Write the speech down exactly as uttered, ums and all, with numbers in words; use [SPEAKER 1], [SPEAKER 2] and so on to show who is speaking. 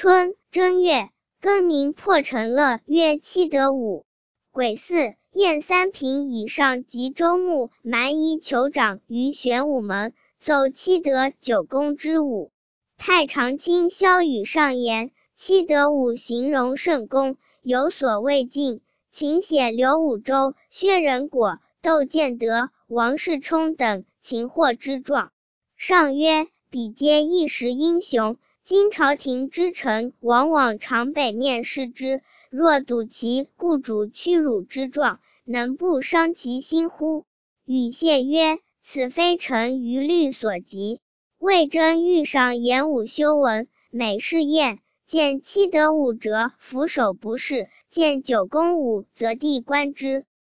[SPEAKER 1] 春正月，更名破成乐，曰七德武。癸巳，验三品以上及州牧蛮夷酋长于玄武门，奏七德九公之武。太常卿萧瑀上言，七德武形容甚恭，有所未尽。请写刘武周、薛仁果、窦建德、王世充等擒获之状。上曰：彼皆一时英雄，今朝廷之臣往往常北面视之，若睹其雇主屈辱之状，能不伤其心乎？禹谢曰：此非臣愚虑所及。魏征欲上言武修文，每试验，见七德武者俯首不是，见九公武则地观之。